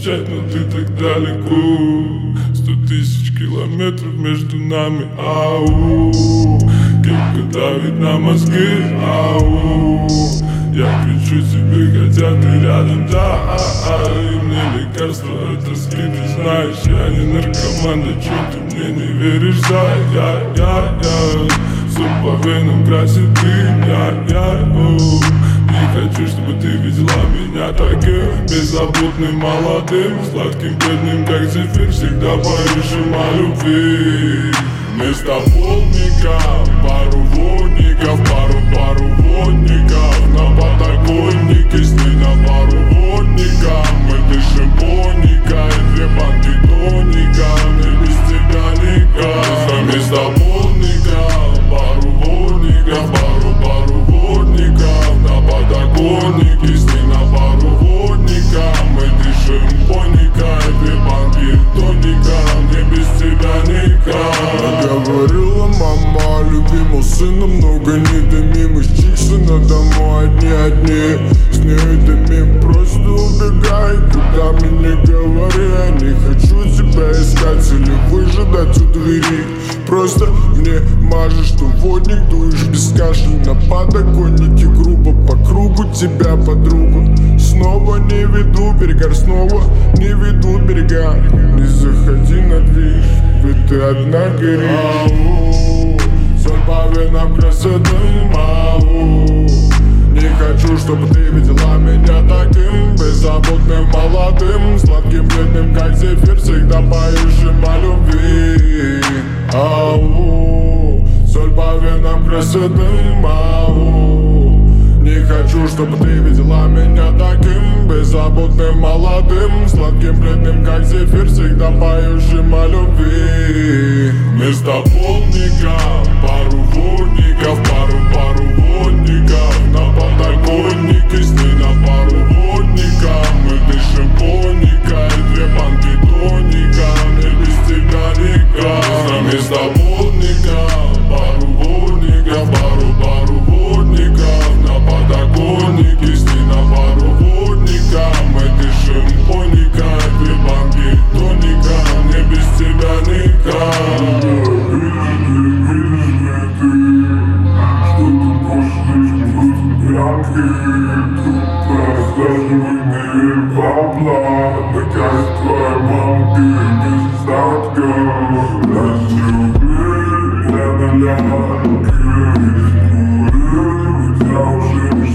встречать, но ты так далеко. 100 000 километров между нами, ау. Кепка давит на мозги, ау. Я кричу тебе, хотя ты рядом, да. И мне лекарство от тоски, ты знаешь. Я не наркоман, да чё ты мне не веришь, да. Я все по венам красит дым, я не хочу, чтобы ты видела меня таким беззаботным, молодым, сладким, бедным, как зефир. Всегда поющим о любви. Вместо полника пару водников, пару водников. На подоконнике с ней на пару водников. Мы дышим поника и 2 банки тоника. Мне без тебя никак. Вместо полника пару водников, пару водников. На подоконнике с ней на пару водников. Мы дышим поника и 2 банки тоника. Мне без тебя никак. Говорила мама о любимом сына, много недомимых чиксы надо мной одни. С ней дымим, просто убегай, куда мне не говори. Я не хочу тебя искать или выжидать у двери. Просто мне мажешь, что водник, дуешь без кашля. На подоконнике грубо по кругу тебя, подругу. Снова не веду перегар, снова не веду берега. Не заходи на движ, ведь ты одна горишь. Ау, соль по венам красоты, ау. Не хочу, чтобы ты видела меня таким беззаботным, молодым, сладким, бедным, как зефир. Всегда поющим о любви. Ау, соль по венам красоты, ау. Не хочу, чтобы ты видела меня таким беззаботным, молодым, сладким, бледным, как зефир. Всегда поющим о любви. Вместо полника пару водников, пару водников. На подоконнике с ней на пару водников. Мы дышим поника и 2 банки тоника. Мне без тебя никак. Вместо полника пару водников, пару водников. На подоконнике с ней на пару водников. Мы дышим поника и 2 банки тоника. Мне без тебя никак. Бабла, такая твоя мамка без остатка. Нас любви, ля-ля-ля, взял уже